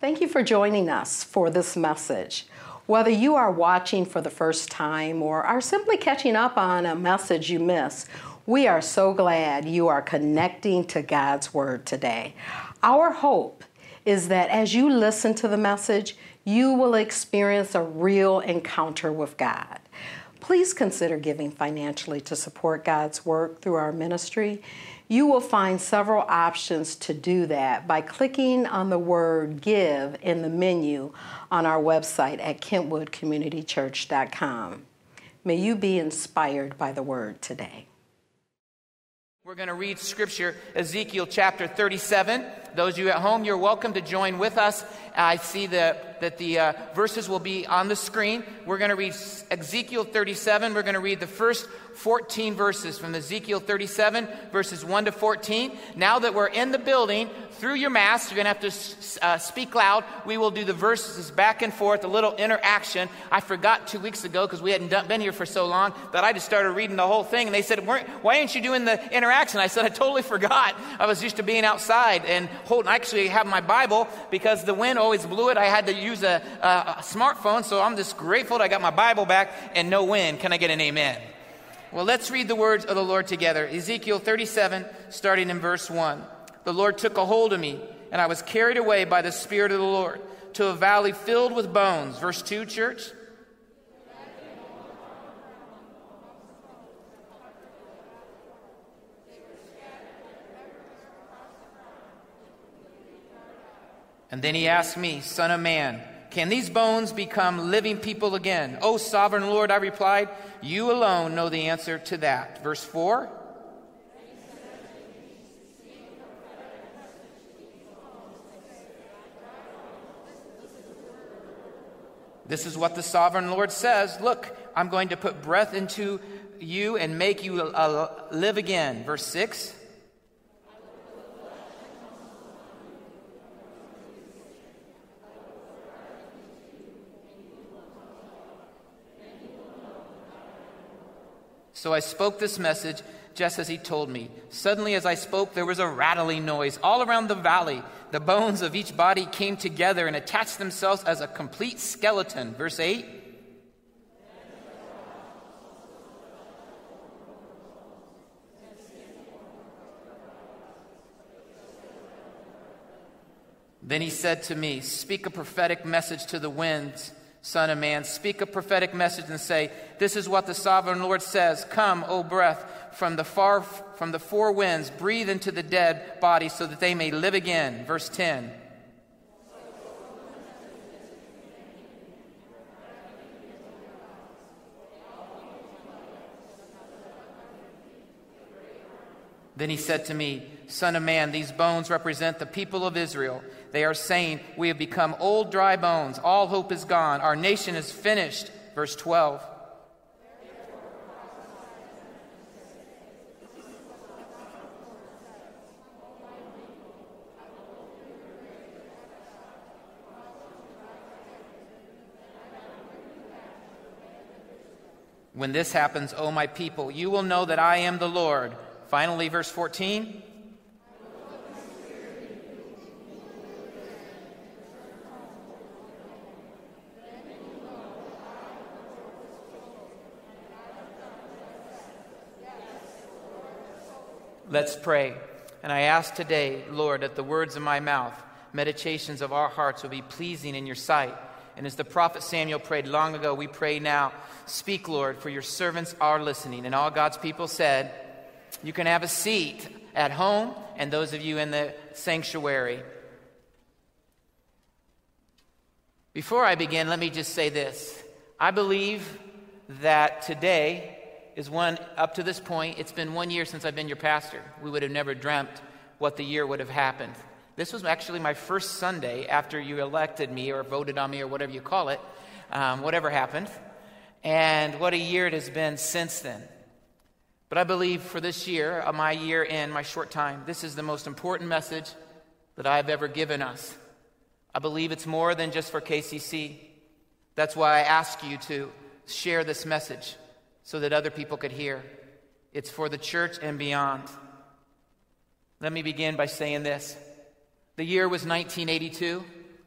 Thank you for joining us for this message. Whether you are watching for the first time or are simply catching up on a message you missed, we are so glad you are connecting to God's Word today. Our hope is that as you listen to the message, you will experience a real encounter with God. Please consider giving financially to support God's work through our ministry. You will find several options to do that by clicking on the word give in the menu on our website at kentwoodcommunitychurch.com. May you be inspired by the word today. We're going to read scripture, Ezekiel chapter 37. Those of you at home, you're welcome to join with us. I see that the verses will be on the screen. We're going to read Ezekiel 37. We're going to read the first 14 verses from Ezekiel 37, verses 1 to 14. Now that we're in the building, through your mask, you're going to have to speak loud. We will do the verses back and forth, a little interaction. I forgot 2 weeks ago, because we hadn't been here for so long, that I just started reading the whole thing. And they said, why aren't you doing the interaction? I said, I totally forgot. I was used to being outside and actually have my Bible, because the wind always blew it. I had to use a smartphone, so I'm just grateful that I got my Bible back and no wind. Can I get an amen? Well, let's read the words of the Lord together. Ezekiel 37, starting in verse 1. The Lord took a hold of me, and I was carried away by the Spirit of the Lord to a valley filled with bones. Verse 2, church. And then he asked me, Son of man, can these bones become living people again? O sovereign Lord, I replied, you alone know the answer to that. Verse 4. This is what the sovereign Lord says. Look, I'm going to put breath into you and make you live again. Verse 6. So I spoke this message just as he told me. Suddenly as I spoke, there was a rattling noise all around the valley. The bones of each body came together and attached themselves as a complete skeleton. Verse 8. Then he said to me, speak a prophetic message to the winds, Son of man, speak a prophetic message and say, this is what the sovereign Lord says. Come, O breath, from the four winds, breathe into the dead body so that they may live again. Verse 10. Then he said to me, Son of man, these bones represent the people of Israel. They are saying, we have become old dry bones. All hope is gone. Our nation is finished. Verse 12. When this happens, O my people, you will know that I am the Lord. Finally, verse 14. Let's pray. And I ask today, Lord, that the words of my mouth, meditations of our hearts will be pleasing in your sight. And as the prophet Samuel prayed long ago, we pray now, speak, Lord, for your servants are listening. And all God's people said, you can have a seat at home, and those of you in the sanctuary. Before I begin, let me just say this. I believe that today is one, up to this point, it's been 1 year since I've been your pastor. We would have never dreamt what the year would have happened. This was actually my first Sunday after you elected me or voted on me or whatever you call it, whatever happened. And what a year it has been since then. But I believe for this year, my year in, my short time, this is the most important message that I've ever given us. I believe it's more than just for KCC. That's why I ask you to share this message so that other people could hear. It's for the church and beyond. Let me begin by saying this. The year was 1982.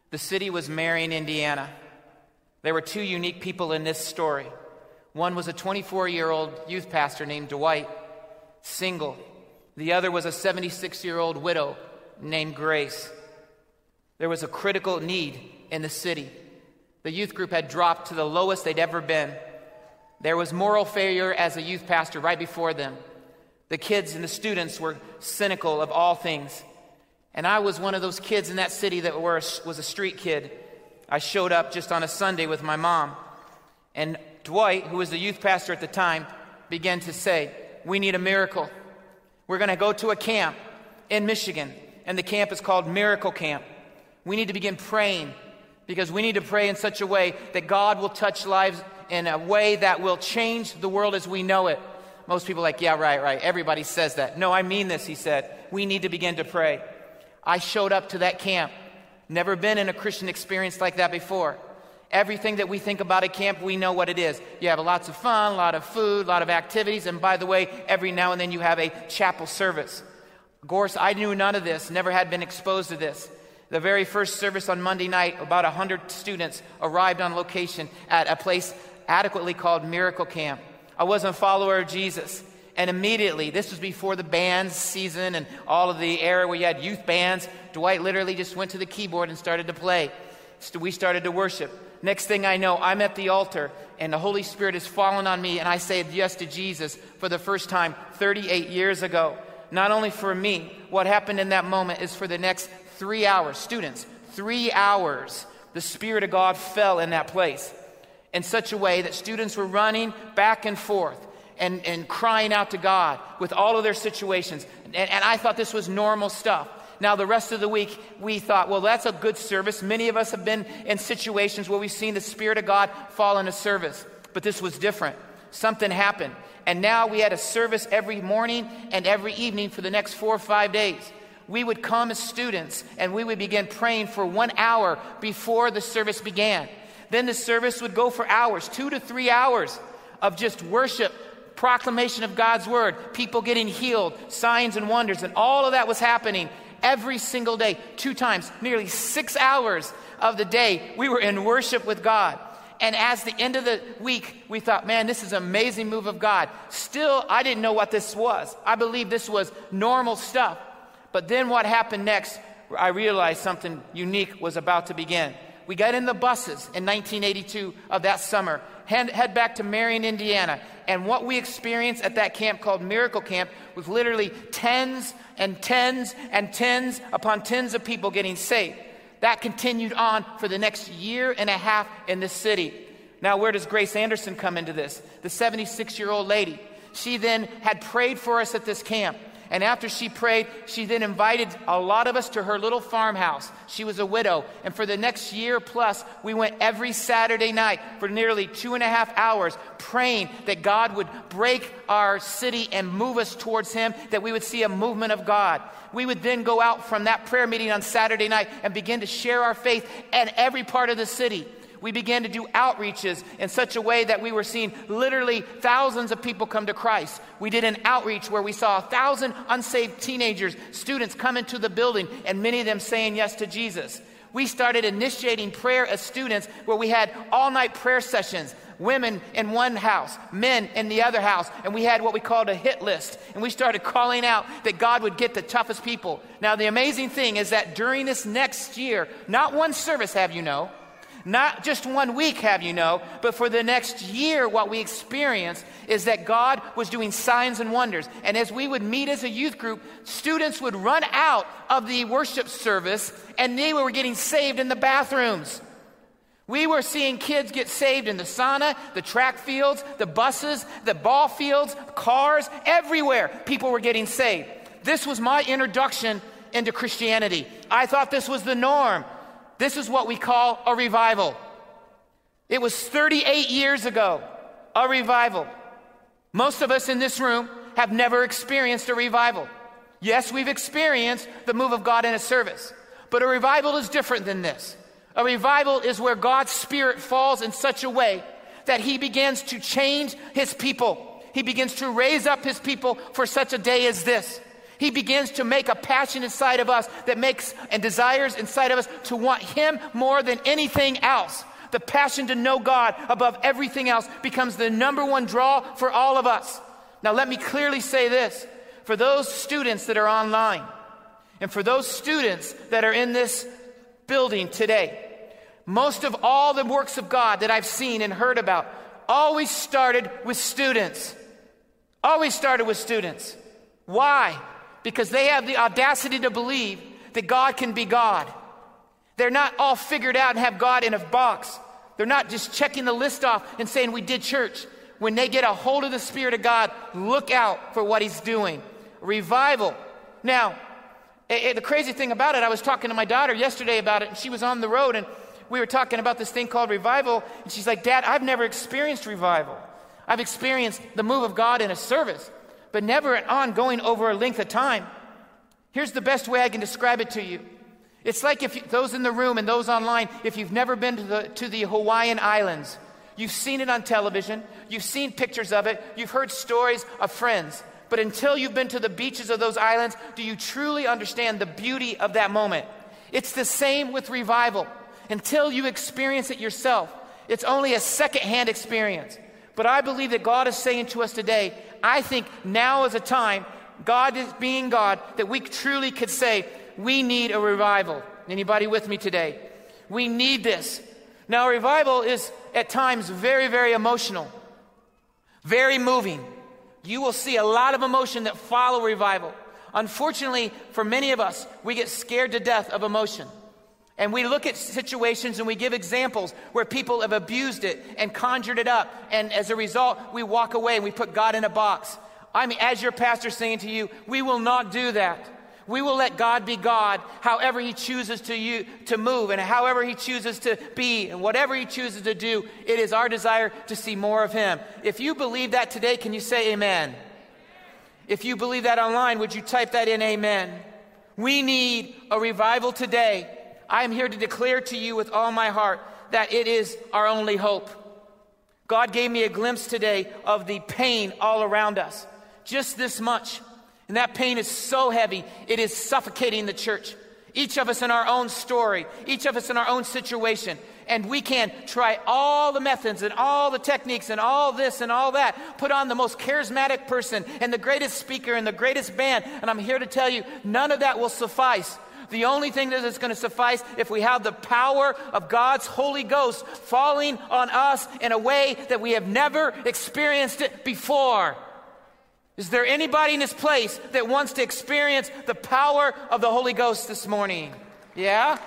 The city was Marion, Indiana. There were two unique people in this story. One was a 24-year-old youth pastor named Dwight, single. The other was a 76-year-old widow named Grace. There was a critical need in the city. The youth group had dropped to the lowest they'd ever been. There was moral failure as a youth pastor right before them. The kids and the students were cynical of all things. And I was one of those kids in that city that was a street kid. I showed up just on a Sunday with my mom. And Dwight, who was the youth pastor at the time, began to say, "We need a miracle. We're going to go to a camp in Michigan, and the camp is called Miracle Camp. We need to begin praying, because we need to pray in such a way that God will touch lives in a way that will change the world as we know it." Most people are like, "Yeah, right. Everybody says that." "No, I mean this," he said. "We need to begin to pray." I showed up to that camp. Never been in a Christian experience like that before. Everything that we think about at camp, we know what it is. You have lots of fun, a lot of food, a lot of activities, and by the way, every now and then you have a chapel service. Of course, I knew none of this, never had been exposed to this. The very first service on Monday night, about 100 students arrived on location at a place adequately called Miracle Camp. I wasn't a follower of Jesus. And immediately, this was before the bands season and all of the era where you had youth bands, Dwight literally just went to the keyboard and started to play. So we started to worship. Next thing I know, I'm at the altar, and the Holy Spirit has fallen on me, and I said yes to Jesus for the first time 38 years ago. Not only for me, what happened in that moment is for the next 3 hours, students, 3 hours, the Spirit of God fell in that place in such a way that students were running back and forth and crying out to God with all of their situations. And I thought this was normal stuff. Now, the rest of the week, we thought, well, that's a good service. Many of us have been in situations where we've seen the Spirit of God fall in a service. But this was different. Something happened. And now we had a service every morning and every evening for the next 4 or 5 days. We would come as students, and we would begin praying for 1 hour before the service began. Then the service would go for hours, 2 to 3 hours of just worship, proclamation of God's word, people getting healed, signs and wonders, and all of that was happening every single day, 2 times, nearly 6 hours of the day. We were in worship with God. And as the end of the week, we thought, man, this is an amazing move of God. Still, I didn't know what this was. I believed this was normal stuff. But then what happened next, I realized something unique was about to begin. We got in the buses in 1982 of that summer, head back to Marion, Indiana. And what we experienced at that camp called Miracle Camp was literally tens and tens and tens upon tens of people getting saved. That continued on for the next year and a half in this city. Now, where does Grace Anderson come into this? The 76-year-old lady. She then had prayed for us at this camp. And after she prayed, she then invited a lot of us to her little farmhouse. She was a widow. And for the next year plus, we went every Saturday night for nearly 2.5 hours praying that God would break our city and move us towards Him, that we would see a movement of God. We would then go out from that prayer meeting on Saturday night and begin to share our faith in every part of the city. We began to do outreaches in such a way that we were seeing literally thousands of people come to Christ. We did an outreach where we saw 1,000 unsaved teenagers, students come into the building, and many of them saying yes to Jesus. We started initiating prayer as students where we had all-night prayer sessions. Women in one house, men in the other house, and we had what we called a hit list. And we started calling out that God would get the toughest people. Now, the amazing thing is that during this next year, not one service, have you know, not just 1 week, have you know, but for the next year, what we experienced is that God was doing signs and wonders. And as we would meet as a youth group, students would run out of the worship service, and they were getting saved in the bathrooms. We were seeing kids get saved in the sauna, the track fields, the buses, the ball fields, cars, everywhere. People were getting saved. This was my introduction into Christianity. I thought this was the norm. This is what we call a revival. It was 38 years ago, a revival. Most of us in this room have never experienced a revival. Yes, we've experienced the move of God in a service, but a revival is different than this. A revival is where God's Spirit falls in such a way that He begins to change His people. He begins to raise up His people for such a day as this. He begins to make a passion inside of us that makes and desires inside of us to want him more than anything else. The passion to know God above everything else becomes the number one draw for all of us. Now let me clearly say this. For those students that are online, and for those students that are in this building today, most of all the works of God that I've seen and heard about always started with students. Always started with students. Why? Because they have the audacity to believe that God can be God. They're not all figured out and have God in a box. They're not just checking the list off and saying, we did church. When they get a hold of the Spirit of God, look out for what he's doing. Revival. Now, the crazy thing about it, I was talking to my daughter yesterday about it, and she was on the road, and we were talking about this thing called revival, and she's like, Dad, I've never experienced revival. I've experienced the move of God in a service, but never an ongoing over a length of time. Here's the best way I can describe it to you. It's like if those in the room and those online, if you've never been to the Hawaiian Islands, you've seen it on television, you've seen pictures of it, you've heard stories of friends, but until you've been to the beaches of those islands, do you truly understand the beauty of that moment? It's the same with revival. Until you experience it yourself, it's only a second-hand experience. But I believe that God is saying to us today, I think now is a time, God is being God, that we truly could say, we need a revival. Anybody with me today? We need this. Now, revival is at times very, very emotional, very moving. You will see a lot of emotion that follow revival. Unfortunately, for many of us, we get scared to death of emotion. And we look at situations and we give examples where people have abused it and conjured it up. And as a result, we walk away and we put God in a box. I mean, as your pastor saying to you, we will not do that. We will let God be God however he chooses to move and however he chooses to be and whatever he chooses to do. It is our desire to see more of him. If you believe that today, can you say amen? If you believe that online, would you type that in, amen? We need a revival today. I am here to declare to you with all my heart that it is our only hope. God gave me a glimpse today of the pain all around us. Just this much. And that pain is so heavy, it is suffocating the church. Each of us in our own story, each of us in our own situation. And we can try all the methods and all the techniques and all this and all that. Put on the most charismatic person and the greatest speaker and the greatest band. And I'm here to tell you, none of that will suffice. The only thing that is going to suffice if we have the power of God's Holy Ghost falling on us in a way that we have never experienced it before. Is there anybody in this place that wants to experience the power of the Holy Ghost this morning? Yeah?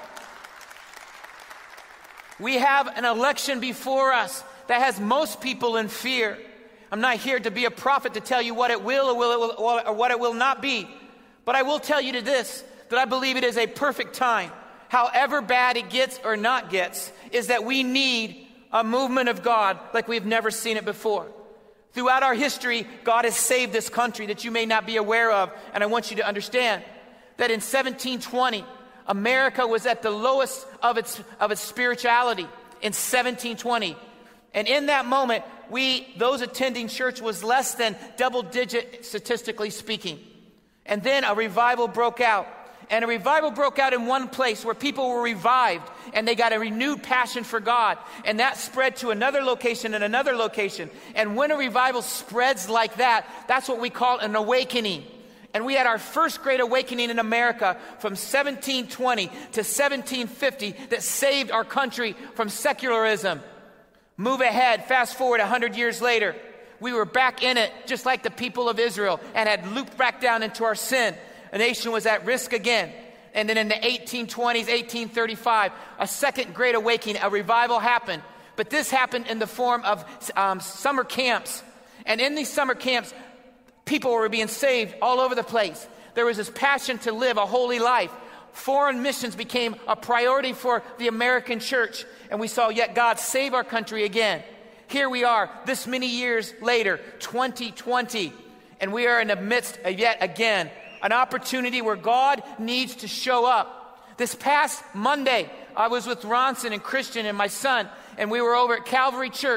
We have an election before us that has most people in fear. I'm not here to be a prophet to tell you what it will or what it will not be. But I will tell you to this, that I believe it is a perfect time, however bad it gets or not gets, is that we need a movement of God like we've never seen it before. Throughout our history, God has saved this country that you may not be aware of. And I want you to understand that in 1720, America was at the lowest of its spirituality in 1720. And in that moment, those attending church was less than double digit, statistically speaking. And then a revival broke out. And a revival broke out in one place where people were revived and they got a renewed passion for God. And that spread to another location and another location. And when a revival spreads like that, that's what we call an awakening. And we had our first great awakening in America from 1720 to 1750 that saved our country from secularism. Move ahead, fast forward 100 years later. We were back in it just like the people of Israel and had looped back down into our sin. A nation was at risk again. And then in the 1820s, 1835, a second great awakening, a revival happened. But this happened in the form of summer camps. And in these summer camps, people were being saved all over the place. There was this passion to live a holy life. Foreign missions became a priority for the American church. And we saw yet God save our country again. Here we are, this many years later, 2020. And we are in the midst of yet again an opportunity where God needs to show up. This past Monday, I was with Ronson and Christian and my son, and we were over at Calvary Church.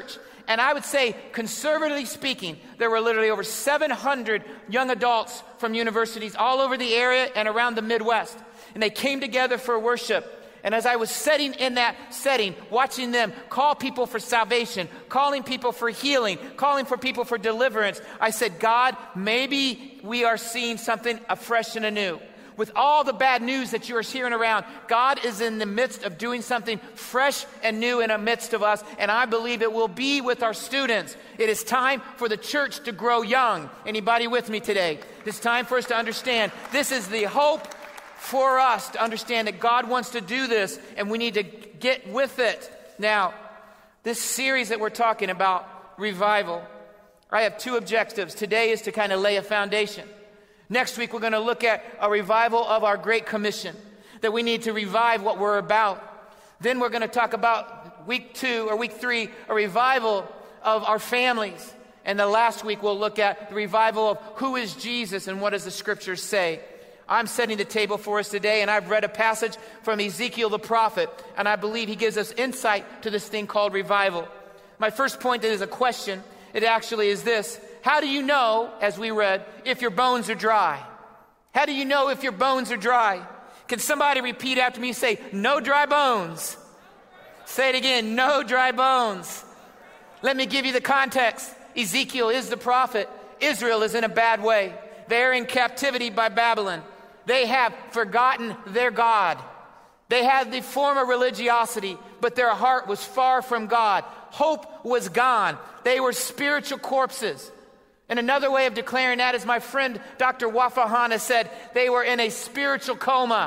And I would say, conservatively speaking, there were literally over 700 young adults from universities all over the area and around the Midwest. And they came together for worship. And as I was sitting in that setting, watching them call people for salvation, calling people for healing, calling for people for deliverance, I said, God, maybe we are seeing something afresh and anew. With all the bad news that you are hearing around, God is in the midst of doing something fresh and new in the midst of us, and I believe it will be with our students. It is time for the church to grow young. Anybody with me today? It's time for us to understand this is the hope for us to understand that God wants to do this, and we need to get with it. Now, this series that we're talking about, revival, I have two objectives. Today is to kind of lay a foundation. Next week, we're going to look at a revival of our Great Commission, that we need to revive what we're about. Then we're going to talk about week 2 or week 3, a revival of our families. And the last week, we'll look at the revival of who is Jesus and what does the scriptures say. I'm setting the table for us today, and I've read a passage from Ezekiel the prophet, and I believe he gives us insight to this thing called revival. My first point is a question. It actually is this. How do you know, as we read, if your bones are dry? How do you know if your bones are dry? Can somebody repeat after me and say, no dry bones? Say it again, no dry bones. Let me give you the context. Ezekiel is the prophet. Israel is in a bad way. They're in captivity by Babylon. They have forgotten their God. They had the form of religiosity, but their heart was far from God. Hope was gone. They were spiritual corpses. And another way of declaring that is my friend Dr. Wafahana said they were in a spiritual coma.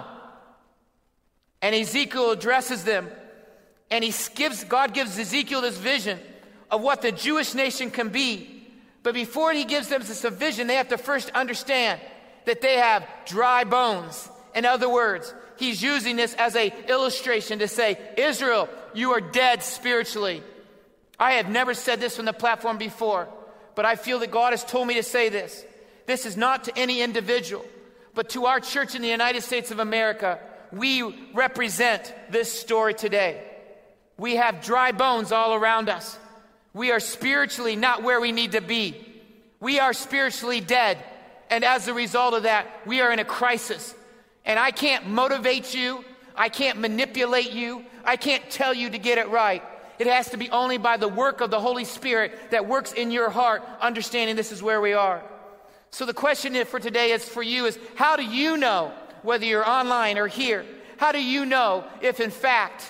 And Ezekiel addresses them. And God gives Ezekiel this vision of what the Jewish nation can be. But before he gives them this vision, they have to first understand that they have dry bones. In other words, he's using this as an illustration to say, Israel, you are dead spiritually. I have never said this from the platform before, but I feel that God has told me to say this. This is not to any individual, but to our church in the United States of America. We represent this story today. We have dry bones all around us. We are spiritually not where we need to be. We are spiritually dead. And as a result of that, we are in a crisis. And I can't motivate you. I can't manipulate you. I can't tell you to get it right. It has to be only by the work of the Holy Spirit that works in your heart, understanding this is where we are. So the question for today is for you is, how do you know, whether you're online or here, how do you know if in fact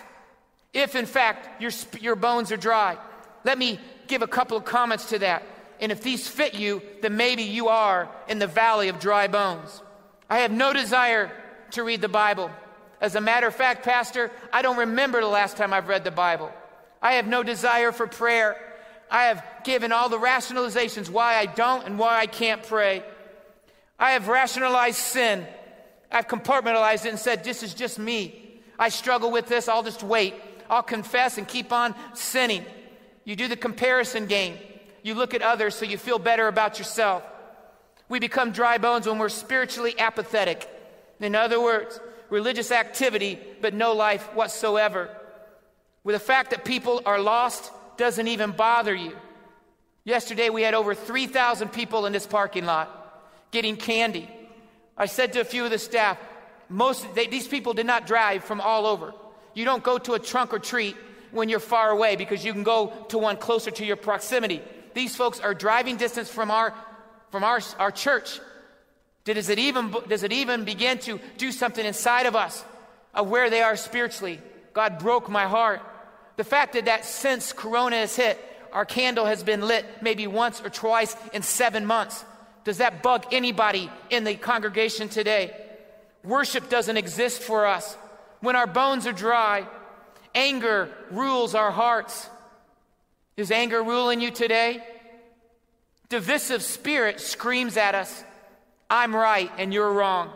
your bones are dry? Let me give a couple of comments to that. And if these fit you, then maybe you are in the valley of dry bones. I have no desire to read the Bible. As a matter of fact, Pastor, I don't remember the last time I've read the Bible. I have no desire for prayer. I have given all the rationalizations why I don't and why I can't pray. I have rationalized sin. I've compartmentalized it and said, this is just me. I struggle with this. I'll just wait. I'll confess and keep on sinning. You do the comparison game. You look at others so you feel better about yourself. We become dry bones when we're spiritually apathetic. In other words, religious activity, but no life whatsoever. With the fact that people are lost doesn't even bother you. Yesterday we had over 3,000 people in this parking lot getting candy. I said to a few of the staff, these people did not drive from all over. You don't go to a trunk or treat when you're far away because you can go to one closer to your proximity. These folks are driving distance from our church. Does it even begin to do something inside of us of where they are spiritually? God broke my heart. The fact that since Corona has hit, our candle has been lit maybe once or twice in 7 months. Does that bug anybody in the congregation today? Worship doesn't exist for us. When our bones are dry, anger rules our hearts. Is anger ruling you today? Divisive spirit screams at us, I'm right and you're wrong.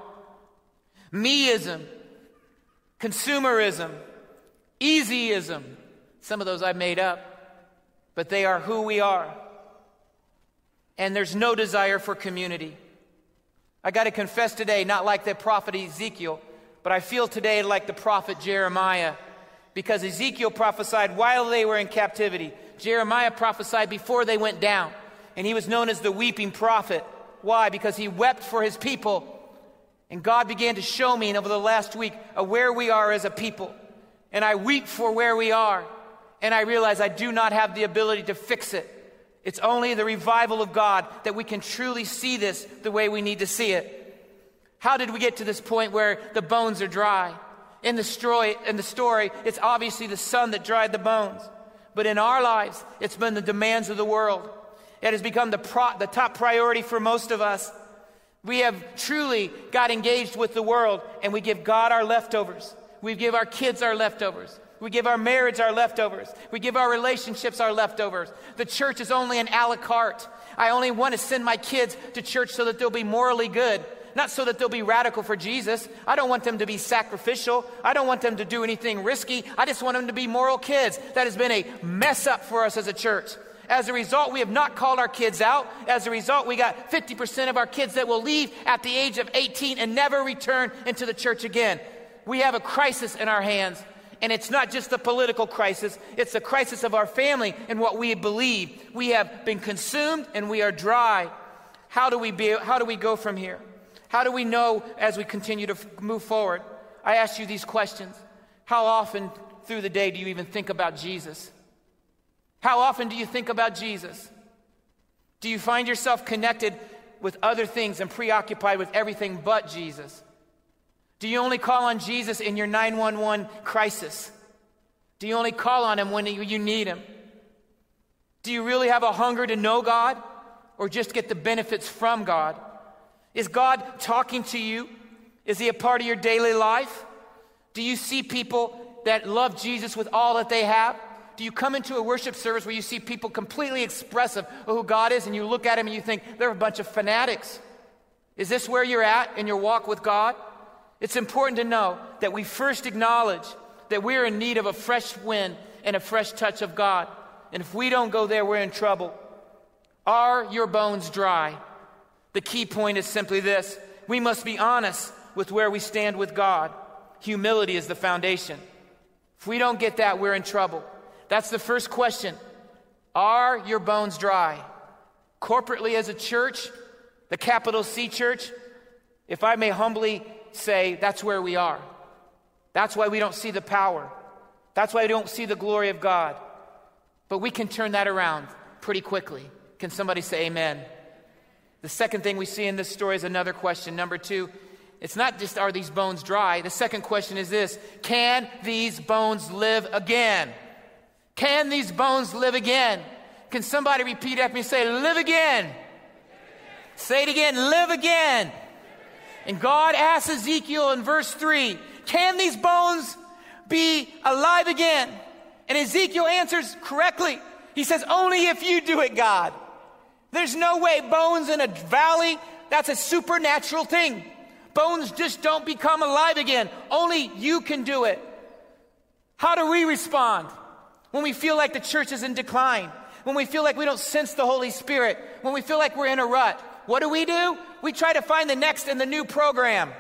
Meism, consumerism, easyism. Some of those I've made up, but they are who we are. And there's no desire for community. I got to confess today, not like the prophet Ezekiel, but I feel today like the prophet Jeremiah, because Ezekiel prophesied while they were in captivity. Jeremiah prophesied before they went down. And he was known as the weeping prophet. Why? Because he wept for his people. And God began to show me over the last week where we are as a people. And I weep for where we are. And I realize I do not have the ability to fix it. It's only the revival of God that we can truly see this the way we need to see it. How did we get to this point where the bones are dry? In the story, it's obviously the sun that dried the bones. But in our lives, it's been the demands of the world. It has become the top priority for most of us. We have truly got engaged with the world, and we give God our leftovers. We give our kids our leftovers. We give our marriage our leftovers. We give our relationships our leftovers. The church is only an a la carte. I only want to send my kids to church so that they'll be morally good, not so that they'll be radical for Jesus. I don't want them to be sacrificial. I don't want them to do anything risky. I just want them to be moral kids. That has been a mess up for us as a church. As a result, we have not called our kids out. As a result, we got 50% of our kids that will leave at the age of 18 and never return into the church again. We have a crisis in our hands. And it's not just a political crisis. It's the crisis of our family and what we believe. We have been consumed and we are dry. How do we go from here? How do we know as we continue to move forward? I ask you these questions. How often through the day do you even think about Jesus? How often do you think about Jesus? Do you find yourself connected with other things and preoccupied with everything but Jesus? Do you only call on Jesus in your 911 crisis? Do you only call on him when you need him? Do you really have a hunger to know God or just get the benefits from God? Is God talking to you? Is he a part of your daily life? Do you see people that love Jesus with all that they have? Do you come into a worship service where you see people completely expressive of who God is and you look at them and you think they're a bunch of fanatics? Is this where you're at in your walk with God? It's important to know that we first acknowledge that we're in need of a fresh wind and a fresh touch of God. And if we don't go there, we're in trouble. Are your bones dry? The key point is simply this. We must be honest with where we stand with God. Humility is the foundation. If we don't get that, we're in trouble. That's the first question. Are your bones dry? Corporately as a church, the capital C church, if I may humbly say, that's where we are. That's why we don't see the power. That's why we don't see the glory of God. But we can turn that around pretty quickly. Can somebody say amen? The second thing we see in this story is another question. Number 2, it's not just are these bones dry. The second question is this: can these bones live again? Can these bones live again? Can somebody repeat after me and say, live again? Say it again, live again. And God asks Ezekiel in verse 3, can these bones be alive again? And Ezekiel answers correctly. He says, only if you do it, God. There's no way bones in a valley, that's a supernatural thing. Bones just don't become alive again. Only you can do it. How do we respond when we feel like the church is in decline? When we feel like we don't sense the Holy Spirit? When we feel like we're in a rut? What do? We try to find the next and the new program.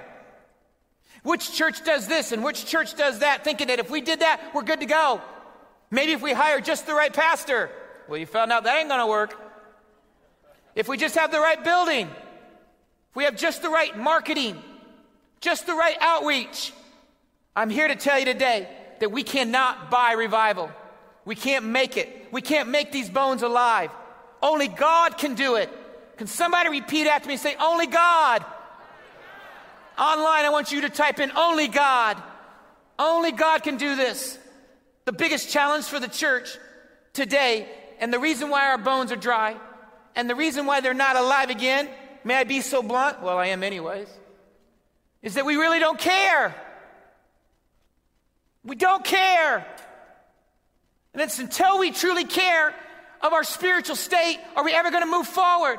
Which church does this and which church does that, thinking that if we did that, we're good to go. Maybe if we hire just the right pastor. Well, you found out that ain't going to work. If we just have the right building, if we have just the right marketing, just the right outreach. I'm here to tell you today that we cannot buy revival. We can't make it. We can't make these bones alive. Only God can do it. Can somebody repeat after me and say, only God? Online, I want you to type in, only God. Only God can do this. The biggest challenge for the church today, and the reason why our bones are dry, and the reason why they're not alive again, may I be so blunt? Well, I am anyways. Is that we really don't care. We don't care. And it's until we truly care of our spiritual state are we ever going to move forward.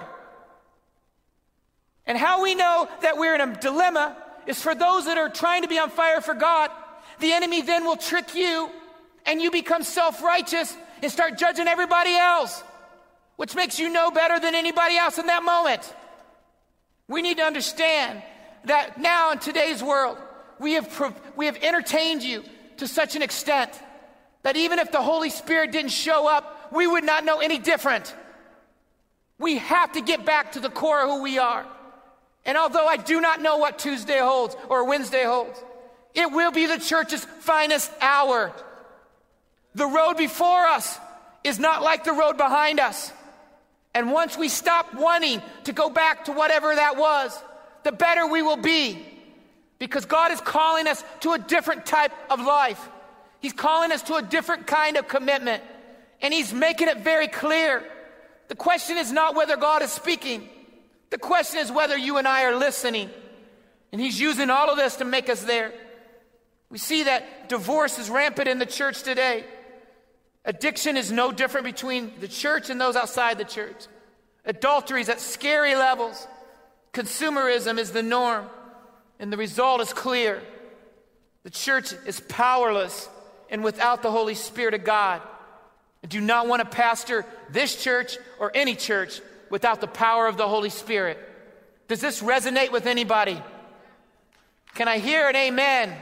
And how we know that we're in a dilemma is for those that are trying to be on fire for God, the enemy then will trick you and you become self-righteous and start judging everybody else, which makes you know better than anybody else in that moment. We need to understand that now in today's world, we have entertained you to such an extent that even if the Holy Spirit didn't show up we would not know any different. We have to get back to the core of who we are. And although I do not know what Tuesday holds or Wednesday holds, it will be the church's finest hour. The road before us is not like the road behind us. And once we stop wanting to go back to whatever that was, the better we will be. Because God is calling us to a different type of life. He's calling us to a different kind of commitment. And He's making it very clear. The question is not whether God is speaking. The question is whether you and I are listening. And He's using all of this to make us there. We see that divorce is rampant in the church today. Addiction is no different between the church and those outside the church. Adultery is at scary levels. Consumerism is the norm. And the result is clear. The church is powerless and without the Holy Spirit of God. I do not want to pastor this church or any church without the power of the Holy Spirit. Does this resonate with anybody? Can I hear an amen?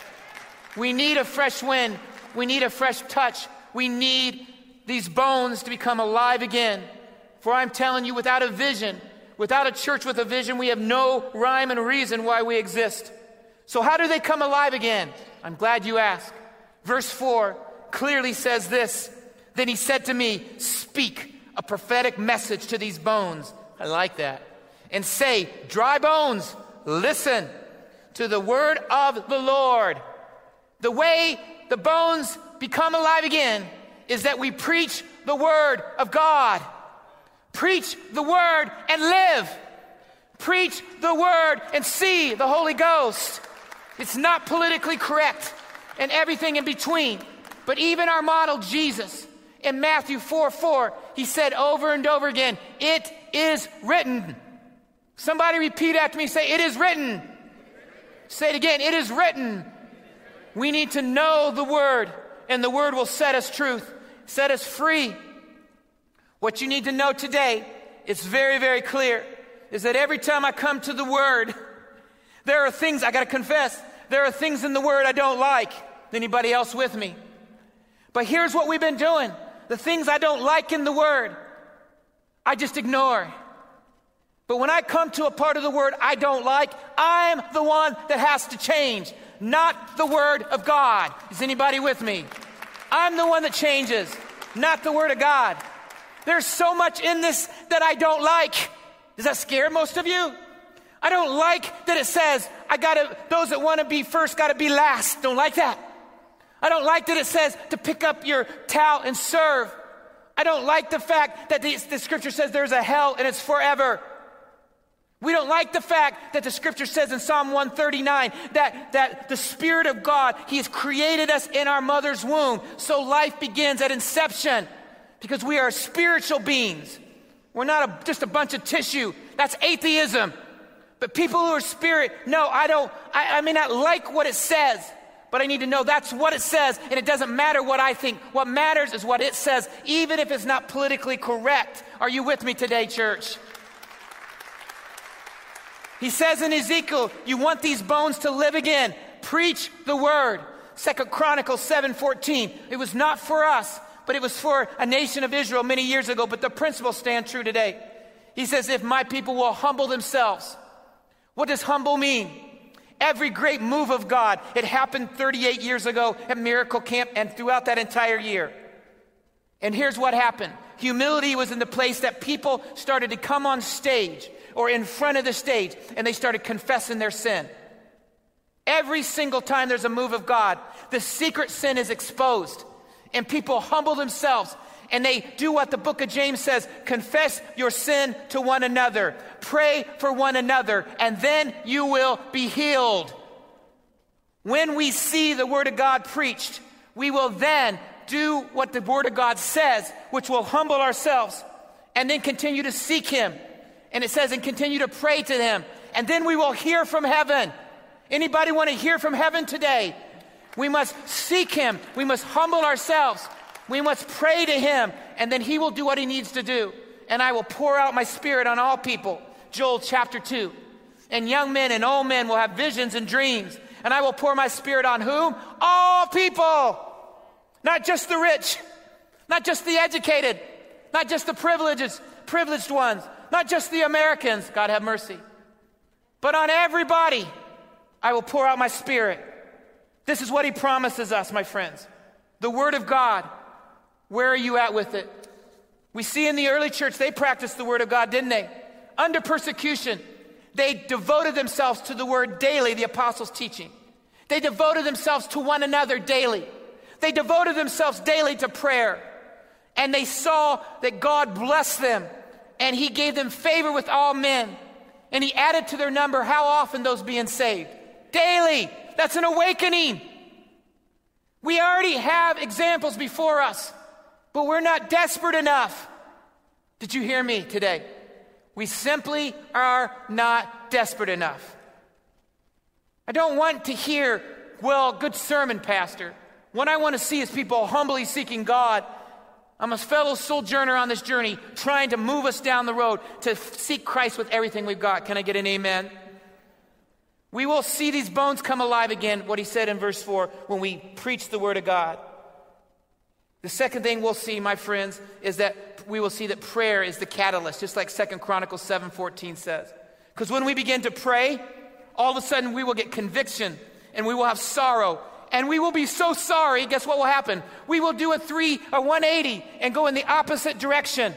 We need a fresh wind. We need a fresh touch. We need these bones to become alive again. For I'm telling you, without a vision, without a church with a vision, we have no rhyme and reason why we exist. So how do they come alive again? I'm glad you asked. Verse 4 clearly says this. Then He said to me, speak a prophetic message to these bones. I like that. And say, dry bones, listen to the word of the Lord. The way the bones become alive again is that we preach the word of God. Preach the word and live. Preach the word and see the Holy Ghost. It's not politically correct and everything in between. But even our model, Jesus, in Matthew 4:4, He said over and over again, it is written. Somebody repeat after me, say, it is written. Say it again, it is written. We need to know the word, and the word will set us truth, set us free. What you need to know today, it's very, very clear, is that every time I come to the word, there are things, I got to confess, there are things in the word I don't like. Anybody else with me? But here's what we've been doing. The things I don't like in the word, I just ignore. But when I come to a part of the word I don't like, I'm the one that has to change, not the word of God. Is anybody with me? I'm the one that changes, not the word of God. There's so much in this that I don't like. Does that scare most of you? I don't like that it says, those that want to be first got to be last. Don't like that. I don't like that it says to pick up your towel and serve. I don't like the fact that the scripture says there's a hell and it's forever. We don't like the fact that the scripture says in Psalm 139 that the Spirit of God, He has created us in our mother's womb. So life begins at inception because we are spiritual beings. We're not just a bunch of tissue. That's atheism. But people who are spirit, no, I may not like what it says, but I need to know that's what it says, and it doesn't matter what I think. What matters is what it says, even if it's not politically correct. Are you with me today, church? He says in Ezekiel, you want these bones to live again. Preach the word. 2 Chronicles 7:14. It was not for us, but it was for a nation of Israel many years ago, but the principles stand true today. He says, if my people will humble themselves. What does humble mean? Every great move of God, it happened 38 years ago at Miracle Camp and throughout that entire year. And here's what happened. Humility was in the place that people started to come on stage or in front of the stage and they started confessing their sin. Every single time there's a move of God, the secret sin is exposed and people humble themselves and they do what the book of James says, confess your sin to one another, pray for one another, and then you will be healed. When we see the word of God preached, we will then do what the word of God says, which will humble ourselves and then continue to seek Him. And it says, and continue to pray to Him. And then we will hear from heaven. Anybody want to hear from heaven today? We must seek Him. We must humble ourselves. We must pray to Him. And then He will do what He needs to do. And I will pour out my Spirit on all people. Joel chapter 2. And young men and old men will have visions and dreams. And I will pour my Spirit on whom? All people. Not just the rich. Not just the educated, not just the privileged ones, not just the Americans, God have mercy, but on everybody I will pour out my Spirit. This is what he promises us, my friends. The Word of God. Where are you at with it? We see in the early church, they practiced the Word of God, didn't they? Under persecution, they devoted themselves to the Word daily, the apostles' teaching. They devoted themselves to one another daily. They devoted themselves daily to prayer. And they saw that God blessed them, and he gave them favor with all men. And he added to their number how often those being saved. Daily. That's an awakening. We already have examples before us, but we're not desperate enough. Did you hear me today? We simply are not desperate enough. I don't want to hear, well, good sermon, Pastor. What I want to see is people humbly seeking God. I'm a fellow sojourner on this journey, trying to move us down the road to seek Christ with everything we've got. Can I get an amen? We will see these bones come alive again, what he said in verse 4, when we preach the Word of God. The second thing we'll see, my friends, is that we will see that prayer is the catalyst, just like 2 Chronicles 7:14 says. Because when we begin to pray, all of a sudden we will get conviction, and we will have sorrow, and we will be so sorry, guess what will happen? We will do a 180 and go in the opposite direction.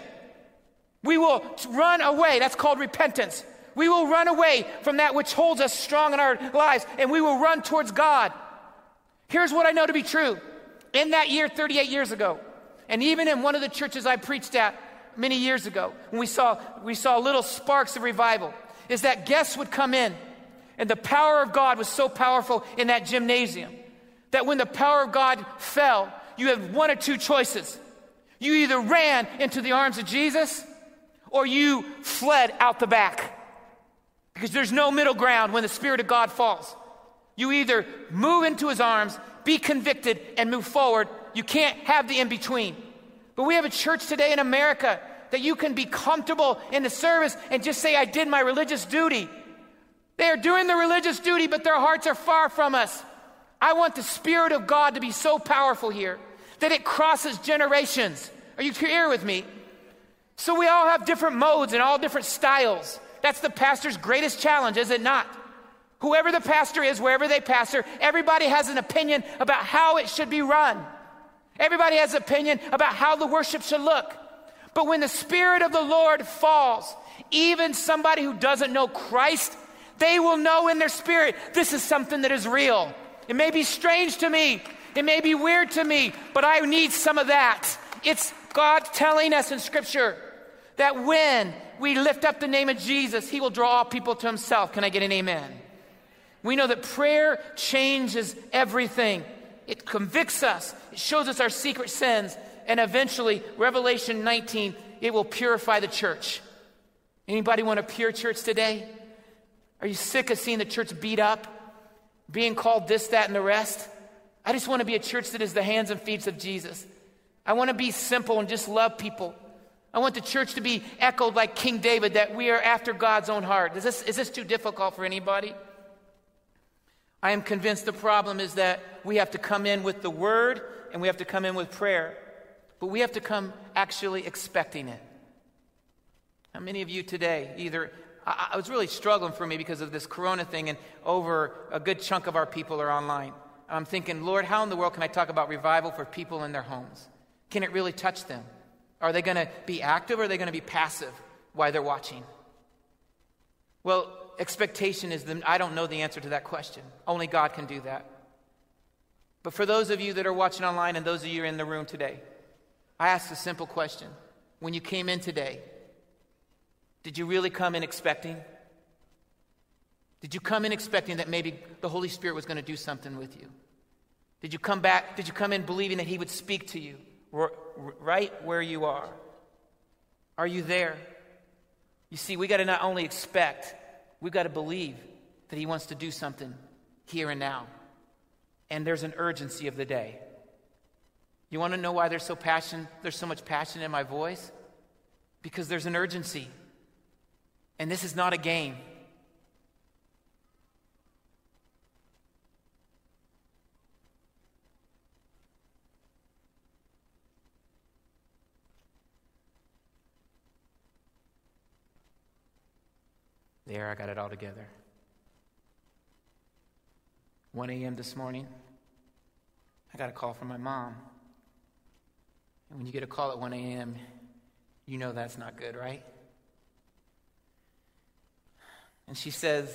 We will run away. That's called repentance. We will run away from that which holds us strong in our lives, and we will run towards God. Here's what I know to be true. In that year, 38 years ago, and even in one of the churches I preached at many years ago, when we saw little sparks of revival, is that guests would come in, and the power of God was so powerful in that gymnasium that when the power of God fell, you had one or two choices. You either ran into the arms of Jesus or you fled out the back. Because there's no middle ground when the Spirit of God falls. You either move into his arms, be convicted, and move forward. You can't have the in-between. But we have a church today in America that you can be comfortable in the service and just say, I did my religious duty. They are doing the religious duty, but their hearts are far from us. I want the Spirit of God to be so powerful here that it crosses generations. Are you here with me? So we all have different modes and all different styles. That's the pastor's greatest challenge, is it not? Whoever the pastor is, wherever they pastor, everybody has an opinion about how it should be run. Everybody has an opinion about how the worship should look. But when the Spirit of the Lord falls, even somebody who doesn't know Christ, they will know in their spirit, this is something that is real. It may be strange to me. It may be weird to me, but I need some of that. It's God telling us in Scripture that when we lift up the name of Jesus, he will draw all people to himself. Can I get an amen? We know that prayer changes everything. It convicts us. It shows us our secret sins. And eventually, Revelation 19, it will purify the church. Anybody want a pure church today? Are you sick of seeing the church beat up? Being called this, that, and the rest? I just want to be a church that is the hands and feet of Jesus. I want to be simple and just love people. I want the church to be echoed like King David, that we are after God's own heart. Is this too difficult for anybody? I am convinced the problem is that we have to come in with the word and we have to come in with prayer. But we have to come actually expecting it. How many of you today I was really struggling for me because of this corona thing, and over a good chunk of our people are online. I'm thinking, Lord, how in the world can I talk about revival for people in their homes? Can it really touch them? Are they going to be active or are they going to be passive while they're watching? Well, expectation is I don't know the answer to that question. Only God can do that. But for those of you that are watching online and those of you in the room today, I asked a simple question. When you came in today, did you really come in expecting? Did you come in expecting that maybe the Holy Spirit was going to do something with you? Did you come in believing that he would speak to you right where you are? Are you there? You see, we got to not only expect, we've got to believe that he wants to do something here and now. And there's an urgency of the day. You want to know why there's so much passion in my voice? Because there's an urgency. And this is not a game. There, I got it all together. 1 a.m. this morning, I got a call from my mom. And when you get a call at 1 a.m., you know that's not good, right? And she says,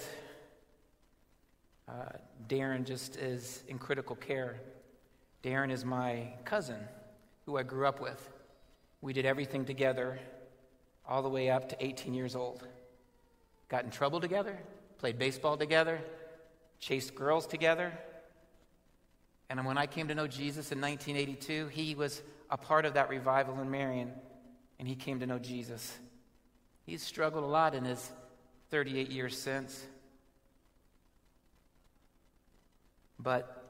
Darren just is in critical care. Darren is my cousin who I grew up with. We did everything together all the way up to 18 years old. Got in trouble together, played baseball together, chased girls together. And when I came to know Jesus in 1982, he was a part of that revival in Marion, and he came to know Jesus. He's struggled a lot in his 38 years since. But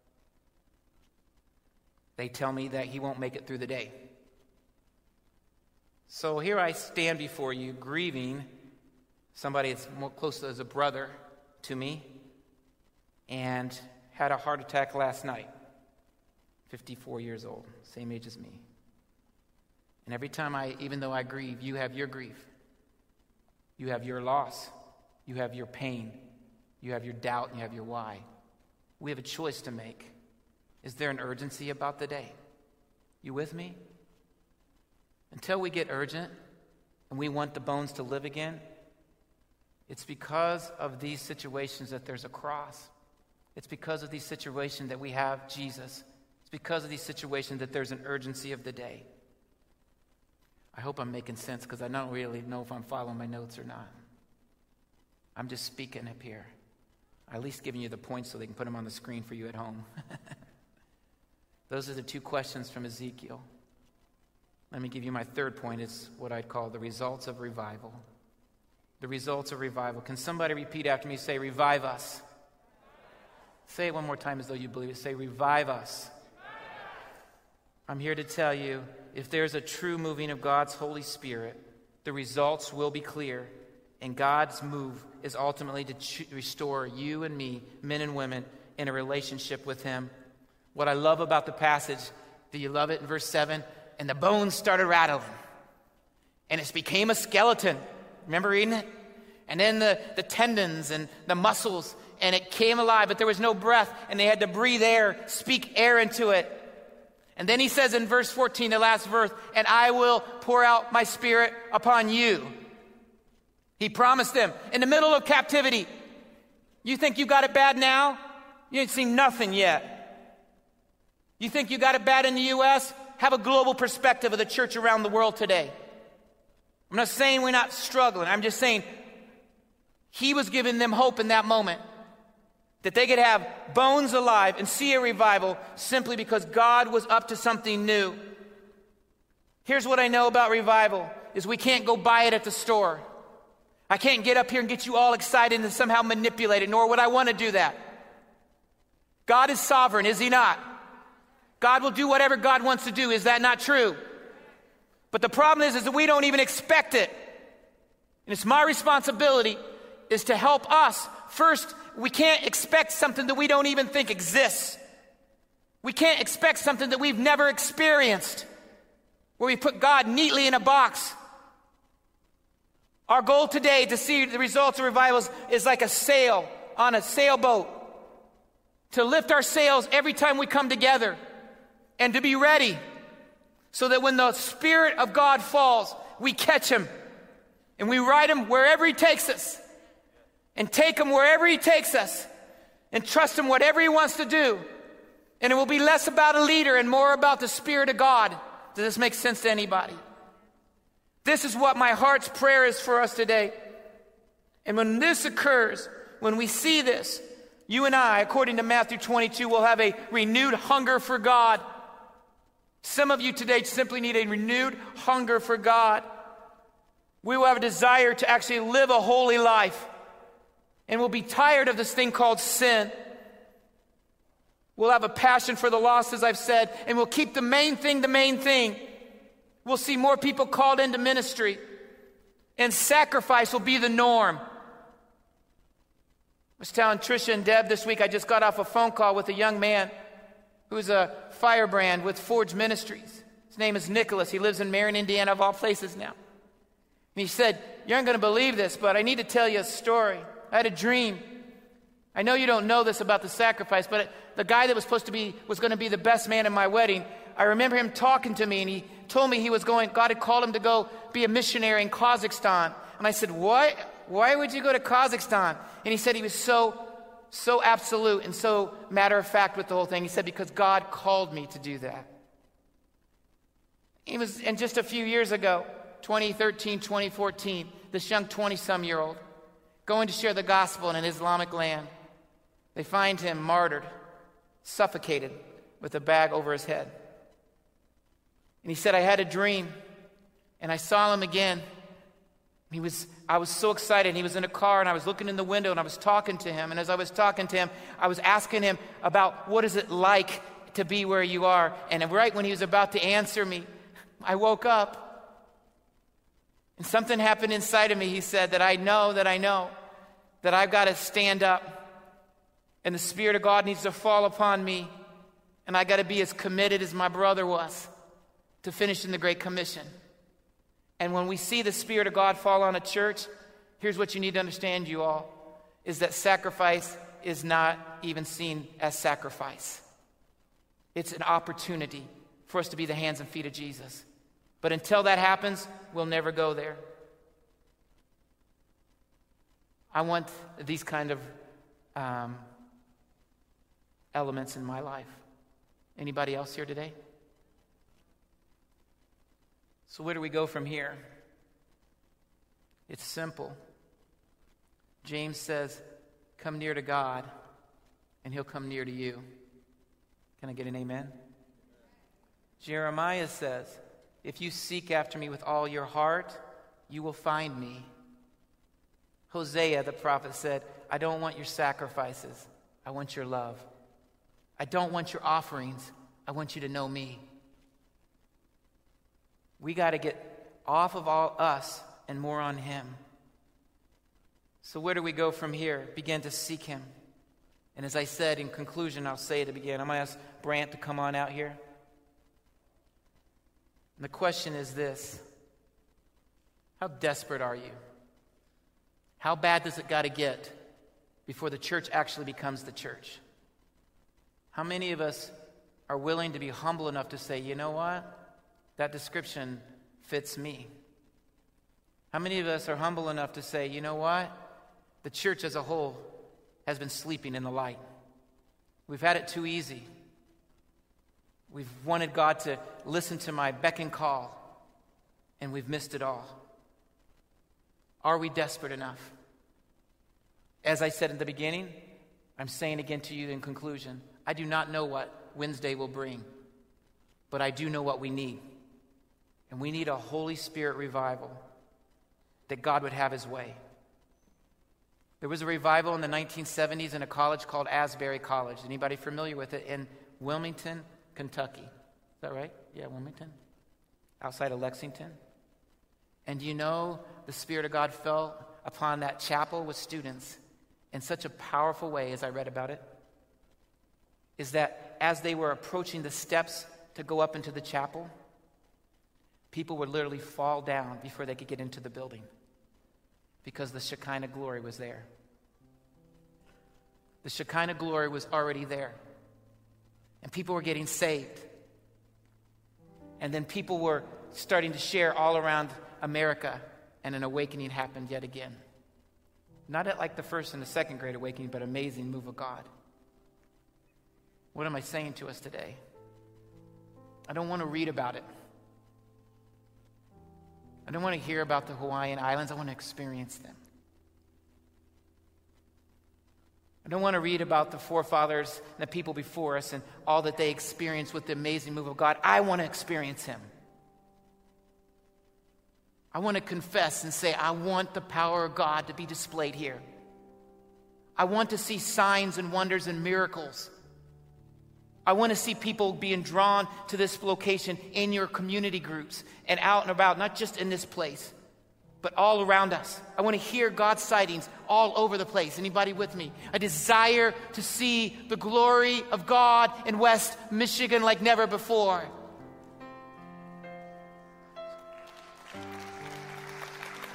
they tell me that he won't make it through the day. So here I stand before you, grieving somebody that's more close as a brother to me, and had a heart attack last night, 54 years old, same age as me. And every time even though I grieve, you have your grief. You have your loss. You have your pain. You have your doubt, and you have your why. We have a choice to make. Is there an urgency about the day? You with me? Until we get urgent and we want the bones to live again, it's because of these situations that there's a cross. It's because of these situations that we have Jesus. It's because of these situations that there's an urgency of the day. I hope I'm making sense, because I don't really know if I'm following my notes or not. I'm just speaking up here. At least giving you the points so they can put them on the screen for you at home. Those are the two questions from Ezekiel. Let me give you my third point. It's what I'd call the results of revival. The results of revival. Can somebody repeat after me? Say, revive us. Say it one more time as though you believe it. Say, revive us. I'm here to tell you, if there's a true moving of God's Holy Spirit, the results will be clear. And God's move is ultimately to restore you and me, men and women, in a relationship with Him. What I love about the passage, do you love it in verse 7? And the bones started rattling. And it became a skeleton. Remember reading it? And then the tendons and the muscles, and it came alive, but there was no breath, and they had to breathe air, speak air into it. And then he says in verse 14, the last verse, and I will pour out my Spirit upon you. He promised them in the middle of captivity. You think you got it bad now? You ain't seen nothing yet. You think you got it bad in the U.S.? Have a global perspective of the church around the world today. I'm not saying we're not struggling. I'm just saying he was giving them hope in that moment, that they could have bones alive and see a revival simply because God was up to something new. Here's what I know about revival, is we can't go buy it at the store. I can't get up here and get you all excited and somehow manipulate it, nor would I want to do that. God is sovereign, is He not? God will do whatever God wants to do. Is that not true? But the problem is that we don't even expect it. And it's my responsibility is to help us. First, we can't expect something that we don't even think exists. We can't expect something that we've never experienced, where we put God neatly in a box. Our goal today to see the results of revivals is like a sail on a sailboat, to lift our sails every time we come together and to be ready so that when the Spirit of God falls, we catch Him and we ride Him wherever He takes us, and take Him wherever He takes us, and trust Him whatever He wants to do. And it will be less about a leader and more about the Spirit of God. Does this make sense to anybody? This is what my heart's prayer is for us today. And when this occurs, when we see this, you and I, according to Matthew 22, will have a renewed hunger for God. Some of you today simply need a renewed hunger for God. We will have a desire to actually live a holy life. And we'll be tired of this thing called sin. We'll have a passion for the lost, as I've said, and we'll keep the main thing the main thing. We'll see more people called into ministry, and sacrifice will be the norm. I was telling Tricia and Deb this week, I just got off a phone call with a young man who's a firebrand with Forge Ministries. His name is Nicholas. He lives in Marion, Indiana, of all places now. And he said, you aren't going to believe this, but I need to tell you a story. I had a dream. I know you don't know this about the sacrifice, but the guy that was going to be the best man in my wedding, I remember him talking to me, and he told me God had called him to go be a missionary in Kazakhstan. And I said, what? Why would you go to Kazakhstan? And he said he was so absolute and so matter of fact with the whole thing. He said, because God called me to do that. And just a few years ago, 2013, 2014, this young 20-some-year-old going to share the gospel in an Islamic land. They find him martyred, suffocated with a bag over his head. And he said, I had a dream, and I saw him again. I was so excited. He was in a car, and I was looking in the window, and I was talking to him. And as I was talking to him, I was asking him about what is it like to be where you are. And right when he was about to answer me, I woke up. And something happened inside of me, he said, that I know that I've got to stand up. And the Spirit of God needs to fall upon me. And I got to be as committed as my brother was to finishing the Great Commission. And when we see the Spirit of God fall on a church, here's what you need to understand, you all, is that sacrifice is not even seen as sacrifice. It's an opportunity for us to be the hands and feet of Jesus. But until that happens, we'll never go there. I want these kind of elements in my life. Anybody else here today? So where do we go from here? It's simple. James says, come near to God, and he'll come near to you. Can I get an amen? Jeremiah says, if you seek after me with all your heart, you will find me. Hosea, the prophet, said, I don't want your sacrifices. I want your love. I don't want your offerings. I want you to know me. We got to get off of all us and more on him. So where do we go from here? Begin to seek him. And as I said in conclusion, I'll say it to begin. I'm going to ask Brant to come on out here. And the question is this: how desperate are you? How bad does it got to get before the church actually becomes the church? How many of us are willing to be humble enough to say, you know what? That description fits me. How many of us are humble enough to say, you know what? The church as a whole has been sleeping in the light. We've had it too easy. We've wanted God to listen to my beck and call, and we've missed it all. Are we desperate enough? As I said in the beginning, I'm saying again to you in conclusion, I do not know what Wednesday will bring, but I do know what we need. And we need a Holy Spirit revival, that God would have his way. There was a revival in the 1970s in a college called Asbury College. Anybody familiar with it? In Wilmington, Kentucky. Is that right? Yeah, Wilmington. Outside of Lexington. And you know, the Spirit of God fell upon that chapel with students in such a powerful way, as I read about it, is that as they were approaching the steps to go up into the chapel, people would literally fall down before they could get into the building because the Shekinah glory was there. The Shekinah glory was already there. And people were getting saved. And then people were starting to share all around America, and an awakening happened yet again. Not at like the first and the second great awakening, but amazing move of God. What am I saying to us today? I don't want to read about it. I don't want to hear about the Hawaiian Islands. I want to experience them. I don't want to read about the forefathers and the people before us and all that they experienced with the amazing move of God. I want to experience him. I want to confess and say, I want the power of God to be displayed here. I want to see signs and wonders and miracles. I want to see people being drawn to this location in your community groups and out and about, not just in this place, but all around us. I want to hear God's sightings all over the place. Anybody with me? I desire to see the glory of God in West Michigan like never before.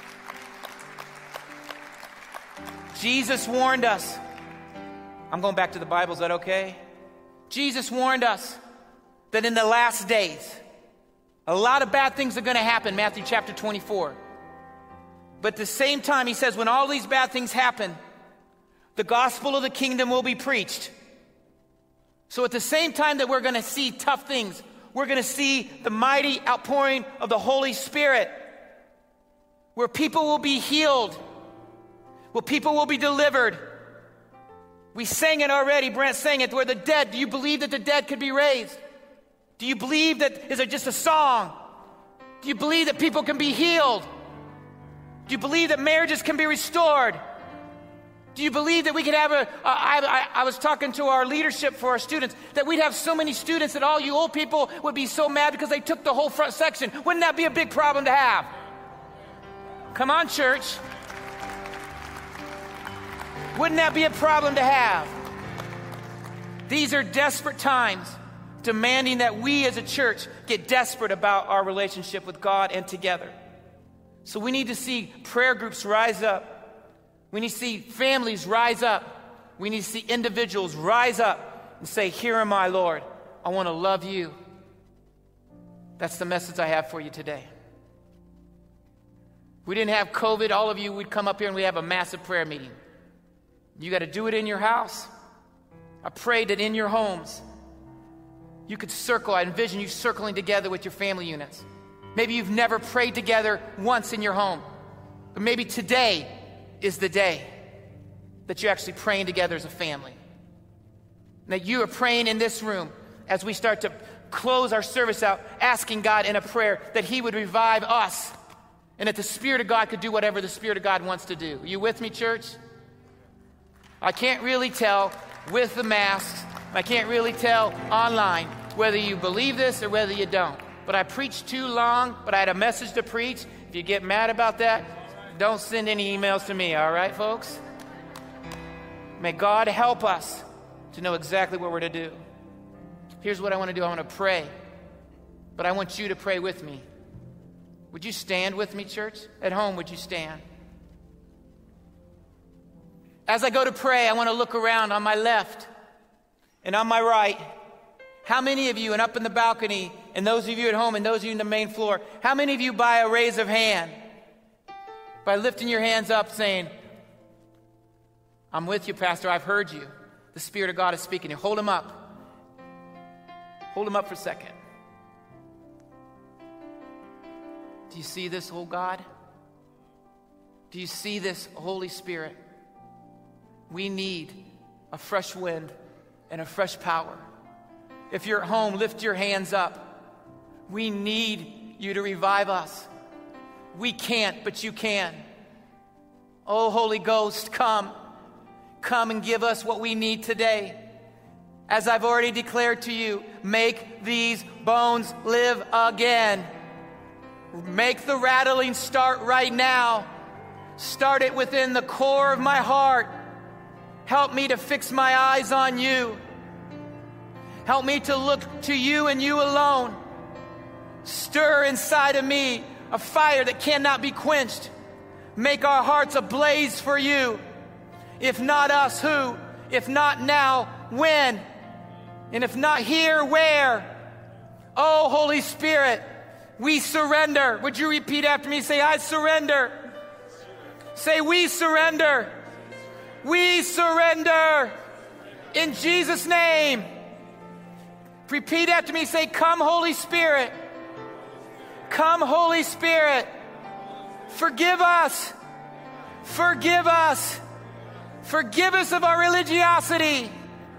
Jesus warned us. I'm going back to the Bible, is that okay? Jesus warned us that in the last days, a lot of bad things are going to happen, Matthew chapter 24. But at the same time, he says, when all these bad things happen, the gospel of the kingdom will be preached. So at the same time that we're going to see tough things, we're going to see the mighty outpouring of the Holy Spirit, where people will be healed, where people will be delivered. We sang it already, Brent sang it, where the dead, do you believe that the dead could be raised? Do you believe that, is it just a song? Do you believe that people can be healed? Do you believe that marriages can be restored? Do you believe that we could have I was talking to our leadership for our students, that we'd have so many students that all you old people would be so mad because they took the whole front section. Wouldn't that be a big problem to have? Come on, church. Wouldn't that be a problem to have? These are desperate times, demanding that we as a church get desperate about our relationship with God and together. So we need to see prayer groups rise up. We need to see families rise up. We need to see individuals rise up and say, here am I, Lord. I want to love you. That's the message I have for you today. If we didn't have COVID, all of you would come up here and we'd have a massive prayer meeting. You got to do it in your house. I pray that in your homes, you could circle. I envision you circling together with your family units. Maybe you've never prayed together once in your home. But maybe today is the day that you're actually praying together as a family. And that you are praying in this room as we start to close our service out, asking God in a prayer that He would revive us and that the Spirit of God could do whatever the Spirit of God wants to do. Are you with me, church? I can't really tell with the masks, I can't really tell online whether you believe this or whether you don't. But I preached too long, but I had a message to preach. If you get mad about that, don't send any emails to me, all right, folks? May God help us to know exactly what we're to do. Here's what I want to do. I want to pray, but I want you to pray with me. Would you stand with me, church? At home, would you stand? As I go to pray, I want to look around on my left and on my right. How many of you, and up in the balcony, and those of you at home, and those of you in the main floor, how many of you by a raise of hand, by lifting your hands up saying, I'm with you, Pastor, I've heard you. The Spirit of God is speaking to you. Hold them up. Hold them up for a second. Do you see this, oh God? Do you see this, Holy Spirit? We need a fresh wind and a fresh power. If you're at home, lift your hands up. We need you to revive us. We can't, but you can. Oh, Holy Ghost, come. Come and give us what we need today. As I've already declared to you, make these bones live again. Make the rattling start right now. Start it within the core of my heart. Help me to fix my eyes on you. Help me to look to you and you alone. Stir inside of me a fire that cannot be quenched. Make our hearts ablaze for you. If not us, who? If not now, when? And if not here, where? Oh, Holy Spirit, we surrender. Would you repeat after me? Say, I surrender. Say, we surrender. We surrender. In Jesus' name. Repeat after me. Say, come, Holy Spirit. Come, Holy Spirit. Forgive us. Forgive us. Forgive us of our religiosity.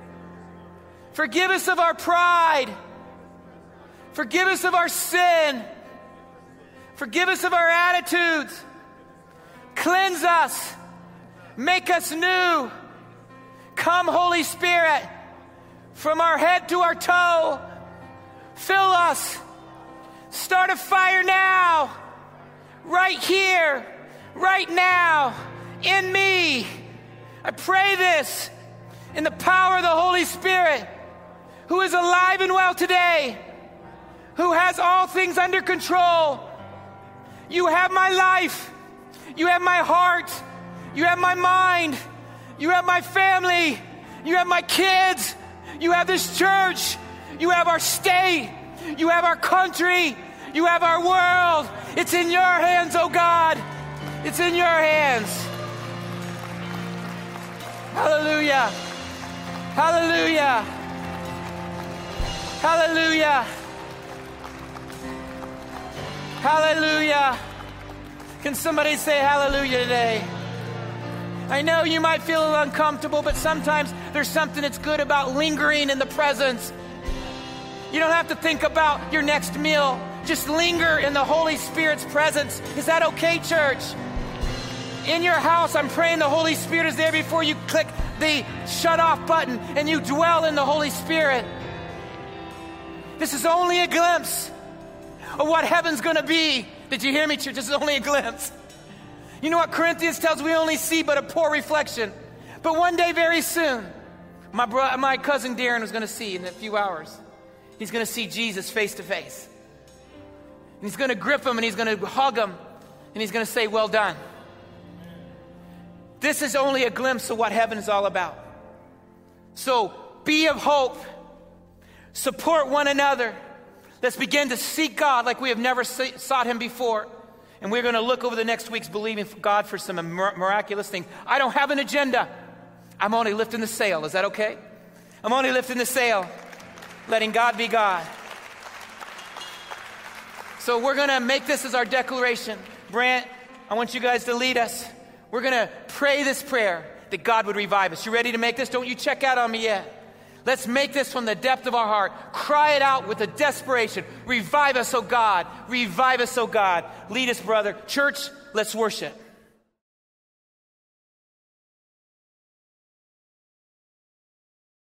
Forgive us of our pride. Forgive us of our sin. Forgive us of our attitudes. Cleanse us. Make us new. Come, Holy Spirit, from our head to our toe. Fill us. Start a fire now. Right here. Right now. In me. I pray this in the power of the Holy Spirit, who is alive and well today, who has all things under control. You have my life. You have my heart. You have my mind. You have my family. You have my kids. You have this church. You have our state. You have our country. You have our world. It's in your hands, oh God. It's in your hands. Hallelujah. Hallelujah. Hallelujah. Hallelujah. Can somebody say hallelujah today? I know you might feel a little uncomfortable, but sometimes there's something that's good about lingering in the presence. You don't have to think about your next meal. Just linger in the Holy Spirit's presence. Is that okay, church? In your house, I'm praying the Holy Spirit is there before you click the shut off button and you dwell in the Holy Spirit. This is only a glimpse of what heaven's going to be. Did you hear me, church? This is only a glimpse. You know what Corinthians tells we only see but a poor reflection. But one day, very soon, my cousin Darren was going to see in a few hours. He's going to see Jesus face to face. And he's going to grip him and he's going to hug him and he's going to say, well done. This is only a glimpse of what heaven is all about. So be of hope. Support one another. Let's begin to seek God like we have never sought him before. And we're going to look over the next weeks believing God for some miraculous things. I don't have an agenda. I'm only lifting the sail. Is that okay? I'm only lifting the sail, letting God be God. So we're going to make this as our declaration. Brant, I want you guys to lead us. We're going to pray this prayer that God would revive us. You ready to make this? Don't you check out on me yet. Let's make this from the depth of our heart. Cry it out with a desperation. Revive us, oh God. Revive us, oh God. Lead us, brother. Church, let's worship.